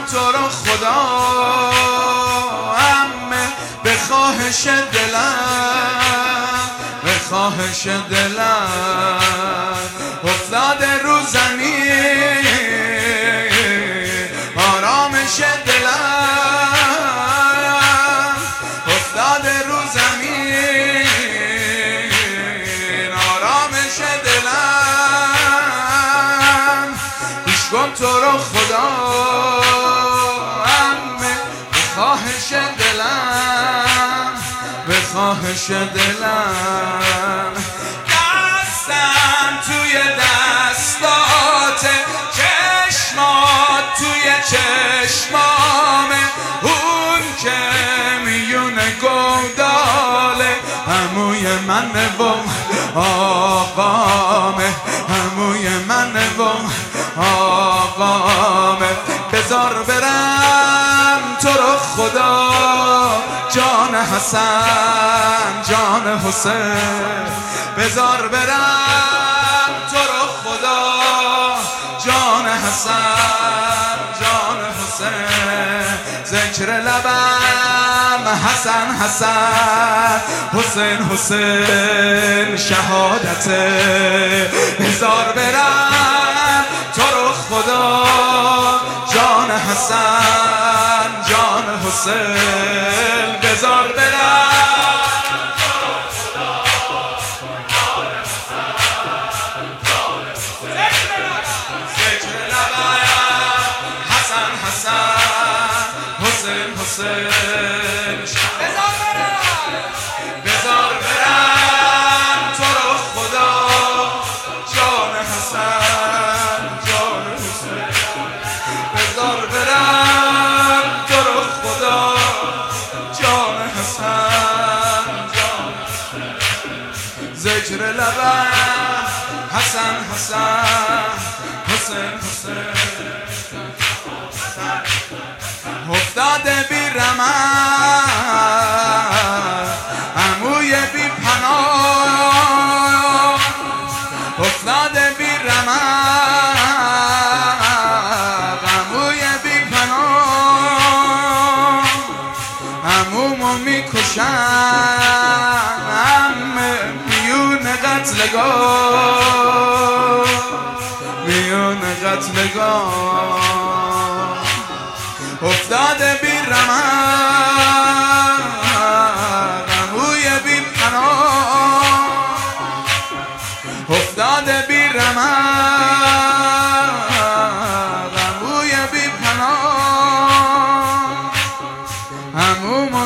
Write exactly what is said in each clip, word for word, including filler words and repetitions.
تو رو خدا عمه، به خواهش دلم، به خواهش دلم افتاده رو زمین، آرامش دلم افتاده رو زمین، آرامش دلم. گوش کن تو رو خدا عمه، به خواهش دلم، به خواهش دلم. دستم توی دستات، چشمات توی چشمامه، اون که میونه گوداله هموی منه و آقامه، هموی منه و آقامه. بذار برم تو رو خدا جان حسن جان حسین، بذار برم تو رو خدا جان حسن جان حسین. ذکر لبم حسن حسن، حسین حسین شهادته. بذار برم تو رو خدا جان حسن جان حسین، بذار برم تو رو خدا جان حسن جان حسین. ذکر لبم حسن حسن، حسین حسین. بذار برم بذار برم تو رو خدا جان حسن جان حسین، بذار برم تو رو خدا جان حسن جان حسین. ذکر لبم حسن حسن، حسین حسین. افتاده بی رمق عموی بی پناه، افتاده بی رمق عموی بی پناه. عمومو میکشن میون قتلگاه، میون قتلگاه. افتاده بی رمق عموی بی پناه، افتاده بی رمق عموی بی پناه. عمومو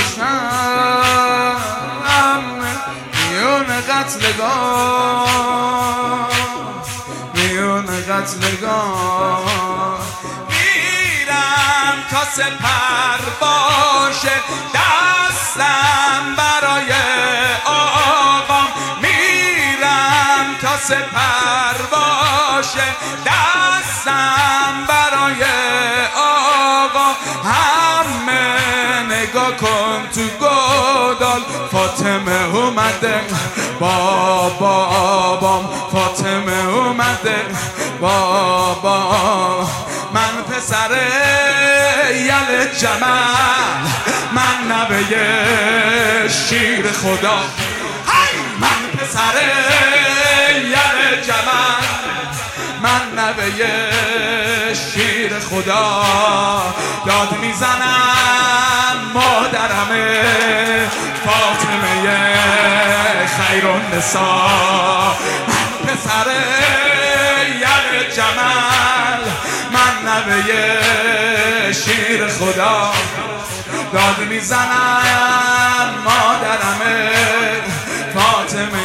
میکشن میون قتلگاه، میون قتلگاه. تا سپر باشه دستم برای آقام، میرم تا سپر باشه دستم برای آقا. همه نگاه کن تو گودال، فاطمه اومده بابام، فاطمه اومده بابام. من پسر یل جمل، من نوه شیر خدا. من پسر یل جمل، من نوه شیر خدا. داد میزنم مادرمه فاطمه خیرالنساء. من پسر یل جمل، من نوه شیر خدا. داد میزنم مادرمه فاطمه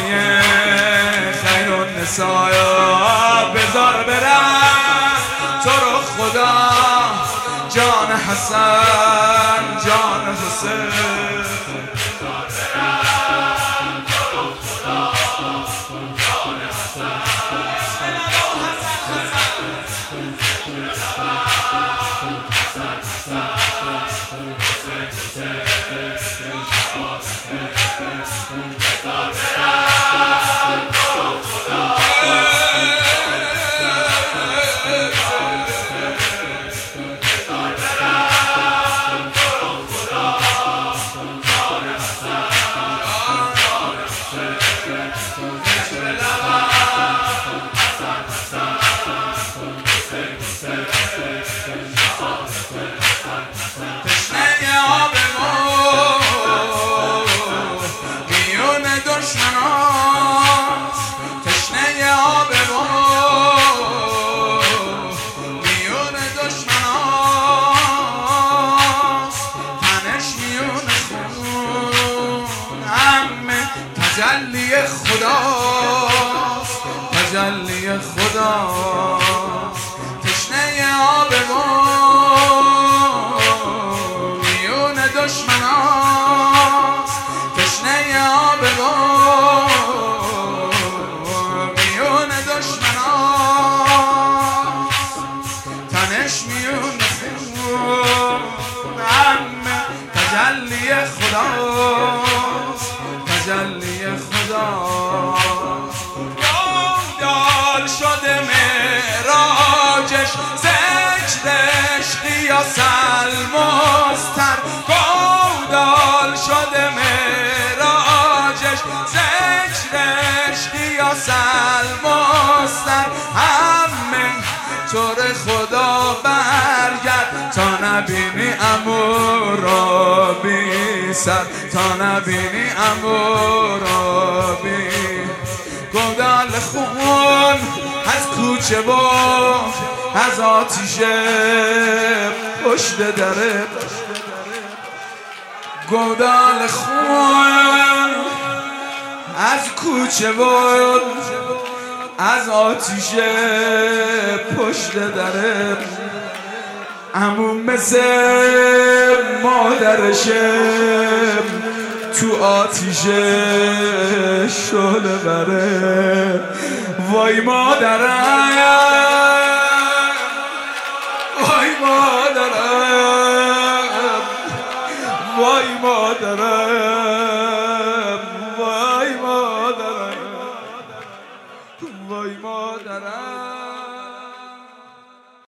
خیرالنساء. بذار برم تو رو خدا جان حسن جان حسین. تشنه آب ما میون دشمناست، تشنه آب ما میون دشمناست، تنش میون خون همه تجلی خداست، تجلی خداست. تشنه آب ما میون دشمناست، تشنه آب ما میون دشمناست، تنش میون خون همه تجلی خداست، تجلی خداست. دال شده معراجش ذکرش قیاس المستر، گودال شده معراجش ذکرش قیاس المستر. همه طور خدا برگرد تا نبینی امور را بی سر، تا نبینی امور را بی. گودال خون از کوچه و از آتیش پشت دره، گودال خون از کوچه و از آتیش پشت دره. عموم مثل مادرشه تو آتیش شعله بره. وای مادرم، وای مادرم، وای مادرم.